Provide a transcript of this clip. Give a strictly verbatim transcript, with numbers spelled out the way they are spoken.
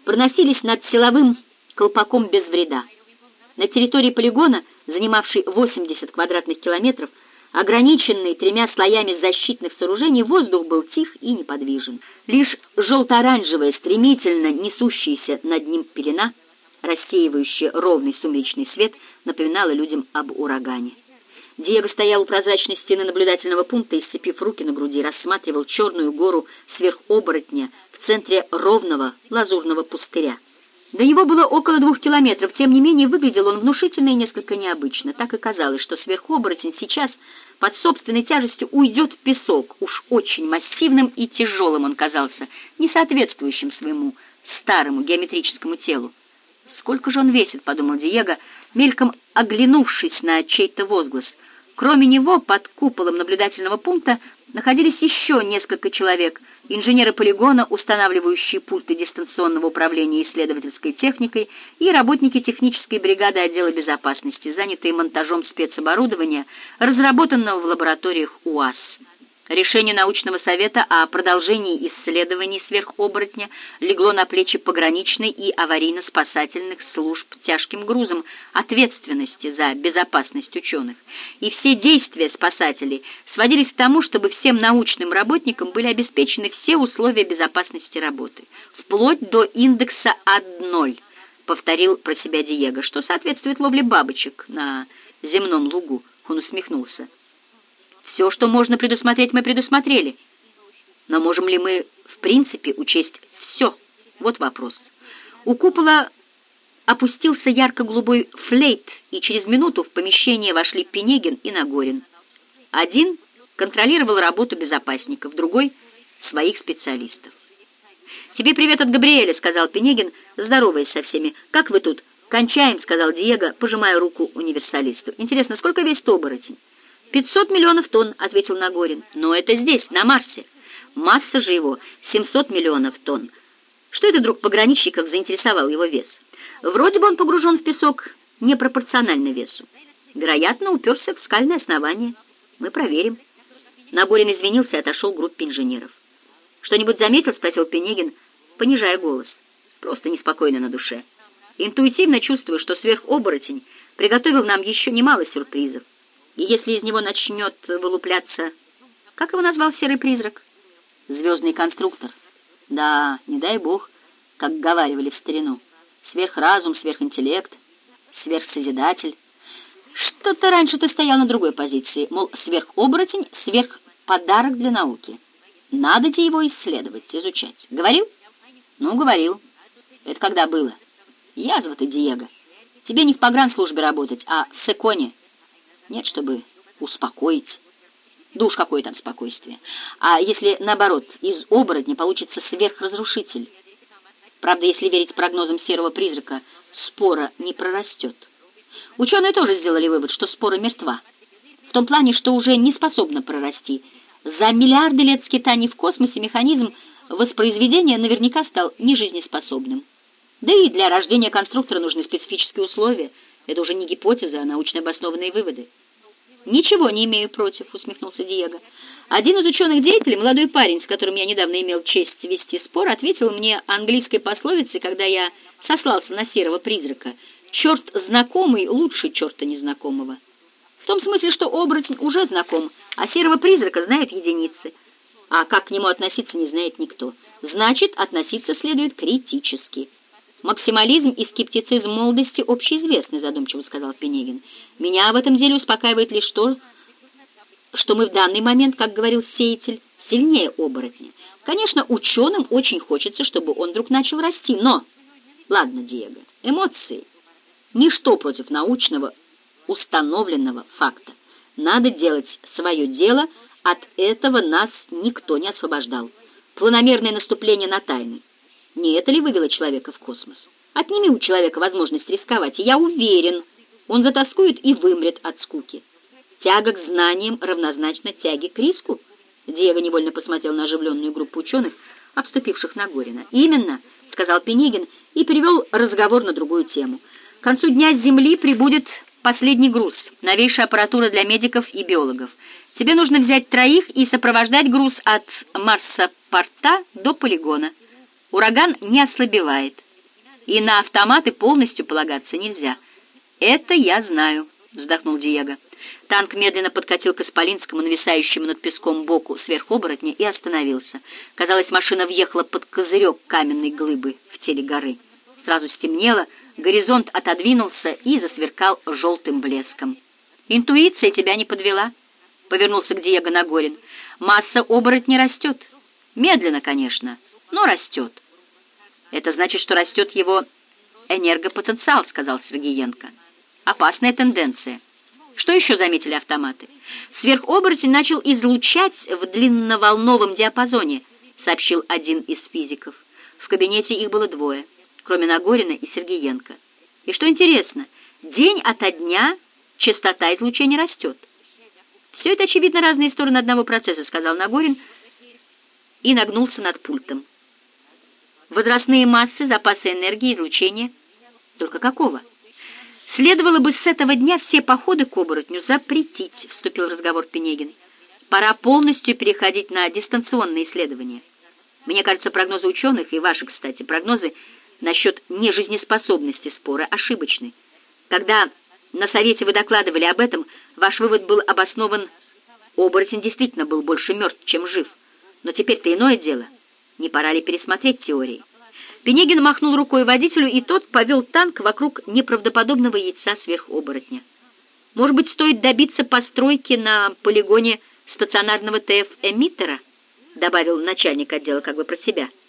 проносились над силовым колпаком без вреда. На территории полигона, занимавшей восемьдесят квадратных километров, ограниченный тремя слоями защитных сооружений, воздух был тих и неподвижен. Лишь желто-оранжевая, стремительно несущаяся над ним пелена, рассеивающая ровный сумеречный свет, напоминала людям об урагане. Диего стоял у прозрачной стены наблюдательного пункта и, сцепив руки на груди, рассматривал черную гору сверхоборотня в центре ровного лазурного пустыря. До него было около двух километров, тем не менее выглядел он внушительно и несколько необычно. Так и казалось, что сверхоборотень сейчас под собственной тяжестью уйдет в песок. Уж очень массивным и тяжелым он казался, не соответствующим своему старому геометрическому телу. «Сколько же он весит?» — подумал Диего, мельком оглянувшись на чей-то возглас. Кроме него, под куполом наблюдательного пункта находились еще несколько человек, инженеры полигона, устанавливающие пульты дистанционного управления исследовательской техникой, и работники технической бригады отдела безопасности, занятые монтажом спецоборудования, разработанного в лабораториях УАЗ. Решение научного совета о продолжении исследований сверхоборотня легло на плечи пограничной и аварийно-спасательных служб тяжким грузом ответственности за безопасность ученых. И все действия спасателей сводились к тому, чтобы всем научным работникам были обеспечены все условия безопасности работы, вплоть до индекса А ноль, повторил про себя Диего, что соответствует ловле бабочек на земном лугу. Он усмехнулся. Все, что можно предусмотреть, мы предусмотрели. Но можем ли мы, в принципе, учесть все? Вот вопрос. У купола опустился ярко-голубой флейт, и через минуту в помещение вошли Пинегин и Нагорин. Один контролировал работу безопасников, другой — своих специалистов. «Тебе привет от Габриэля», — сказал Пинегин, здороваясь со всеми. «Как вы тут?» «Кончаем», — сказал Диего, пожимая руку универсалисту. «Интересно, сколько весит оборотень?» «Пятьсот миллионов тонн», — ответил Нагорин. «Но это здесь, на Марсе. Масса же его семьсот миллионов тонн». Что это вдруг пограничников заинтересовал его вес? Вроде бы он погружен в песок непропорционально весу. Вероятно, уперся в скальное основание. Мы проверим. Нагорин извинился и отошел к группе инженеров. «Что-нибудь заметил?» — спросил Пинегин, понижая голос. «Просто неспокойно на душе. Интуитивно чувствую, что сверхоборотень приготовил нам еще немало сюрпризов. И если из него начнет вылупляться... Как его назвал серый призрак? Звездный конструктор. Да, не дай бог, как говаривали в старину. Сверхразум, сверхинтеллект, сверхсозидатель. Что-то раньше ты стоял на другой позиции, мол, сверхоборотень, сверхподарок для науки. Надо-те его исследовать, изучать. Говорил? Ну, говорил. Это когда было? Язва ты, Диего. Тебе не в погранслужбе работать, а в Секоне. Нет, чтобы успокоить. Да уж какое там спокойствие. А если, наоборот, из оборотня получится сверхразрушитель? Правда, если верить прогнозам серого призрака, спора не прорастет. Ученые тоже сделали вывод, что спора мертва. В том плане, что уже не способна прорасти. За миллиарды лет скитаний в космосе механизм воспроизведения наверняка стал нежизнеспособным. Да и для рождения конструктора нужны специфические условия. Это уже не гипотеза, а научно обоснованные выводы. «Ничего не имею против», — усмехнулся Диего. «Один из ученых-деятелей, молодой парень, с которым я недавно имел честь вести спор, ответил мне английской пословицей, когда я сослался на серого призрака: «Черт знакомый лучше черта незнакомого». В том смысле, что оборотень уже знаком, а серого призрака знают единицы. А как к нему относиться, не знает никто. Значит, относиться следует критически. «Максимализм и скептицизм молодости общеизвестны», — задумчиво сказал Пинегин. «Меня в этом деле успокаивает лишь то, что мы в данный момент, как говорил сеятель, сильнее оборотня. Конечно, ученым очень хочется, чтобы он вдруг начал расти, но...» «Ладно, Диего, эмоции. Ничто против научного установленного факта. Надо делать свое дело, от этого нас никто не освобождал. Планомерное наступление на тайны. Не это ли вывело человека в космос? Отними у человека возможность рисковать, и я уверен, он затоскует и вымрет от скуки. Тяга к знаниям равнозначна тяге к риску». Диего невольно посмотрел на оживленную группу ученых, обступивших Нагорина. «Именно», — сказал Пинегин и перевел разговор на другую тему. «К концу дня с Земли прибудет последний груз, новейшая аппаратура для медиков и биологов. Тебе нужно взять троих и сопровождать груз от Марса-порта до полигона. Ураган не ослабевает. И на автоматы полностью полагаться нельзя. Это я знаю, вздохнул Диего. Танк медленно подкатил к исполинскому, нависающему над песком боку сверхоборотня, и остановился. Казалось, машина въехала под козырек каменной глыбы в теле горы. Сразу стемнело, горизонт отодвинулся и засверкал желтым блеском. «Интуиция тебя не подвела», — повернулся к Диего Нагорин. «Масса оборотня растет. Медленно, конечно, но растет». «Это значит, что растет его энергопотенциал», — сказал Сергеенко. «Опасная тенденция». Что еще заметили автоматы? «Сверхоборотень начал излучать в длинноволновом диапазоне», — сообщил один из физиков. В кабинете их было двое, кроме Нагорина и Сергеенко. И что интересно, день ото дня частота излучения растет. «Все это, очевидно, разные стороны одного процесса», — сказал Нагорин и нагнулся над пультом. «Возрастные массы, запасы энергии, излучения. Только какого?» «Следовало бы с этого дня все походы к оборотню запретить», — вступил в разговор Пинегин. «Пора полностью переходить на дистанционные исследования. Мне кажется, прогнозы ученых, и ваши, кстати, прогнозы насчет нежизнеспособности спора ошибочны. Когда на совете вы докладывали об этом, ваш вывод был обоснован. Оборотень действительно был больше мертв, чем жив. Но теперь-то иное дело. Не пора ли пересмотреть теории?» Пинегин махнул рукой водителю, и тот повел танк вокруг неправдоподобного яйца сверхоборотня. «Может быть, стоит добиться постройки на полигоне стационарного ТФ-эмиттера?» — добавил начальник отдела как бы про себя.